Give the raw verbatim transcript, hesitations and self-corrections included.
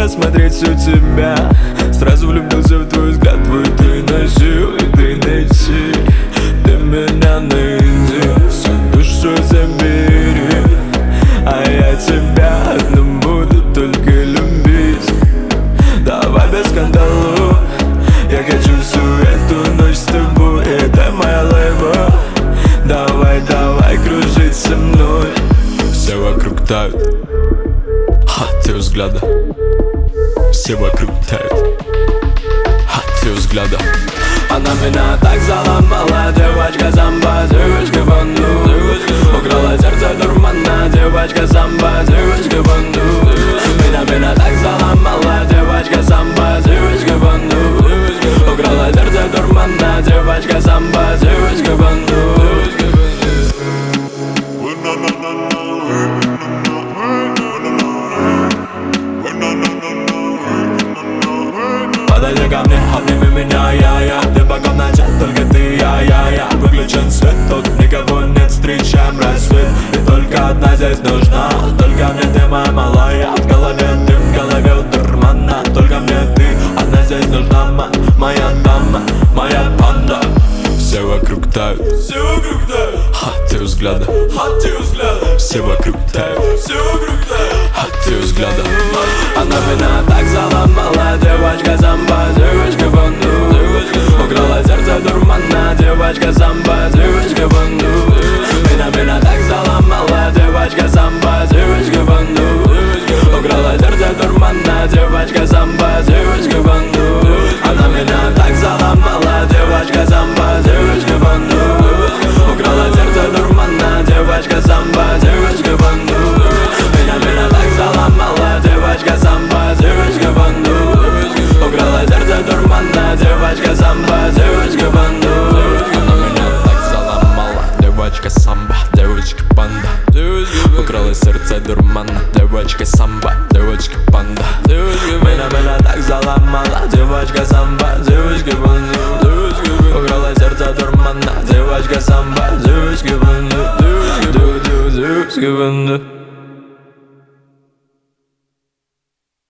рассмотреть всю тебя. Сразу влюбился в твой взгляд, твой ты ночью и ты ночи. Ты меня на Индию, всю душу забери, а я тебя одну буду только любить. Давай без скандалу, я хочу всю эту ночь с тобой, это моя лейба. Давай, давай кружить со мной. Все вокруг тают от ее взгляда, все вокруг тают от ее взгляда. Она меня так заломала, девочка самба, девочка банду. Украла сердце дурмана, девочка самба, девочка банду. Меня, меня так заломала, девочка самба, девочка банду. Украла сердце дурмана, девочка самба, девочка банду. Подойди ко мне, обними меня, я, я. Ты по комнате, только ты, я, я, я. Выключен свет, тут никого нет, встречаем рассвет. И только одна здесь нужна, только мне ты, моя малая. В голове дым, в голове дурмана, только мне ты, одна здесь нужна, моя дама, моя панда. Все вокруг тают, все вокруг тают от ее взгляда, от ее взгляда. Все вокруг тают, все вокруг тают от ее взгляда. Она меня так заломала, девочка самба, девочка банду. Украла сердце дурмана, девочка самба, девочка банду. Меня, меня так заломала, девочка самба, девочка банду. Украла сердце дурмана, девочка самба, девочка банду. Она меня так заломала, девочка самба, девочка банду. Украла сердце дурмана, девочка самба, девочка банду. Меня, меня так заломала, девочка самба, девочка банду. Украла сердце дурмана, девочка самба, девочка банду. Она меня так заломала, девочка самба, девочка банда. Украла сердце дурмана, девочка самба, девочка банда. Меня, меня так заломала, девочка самба, девочка банду. Украла сердце дурмана, девочка самба, девочка банду. Девочка банду.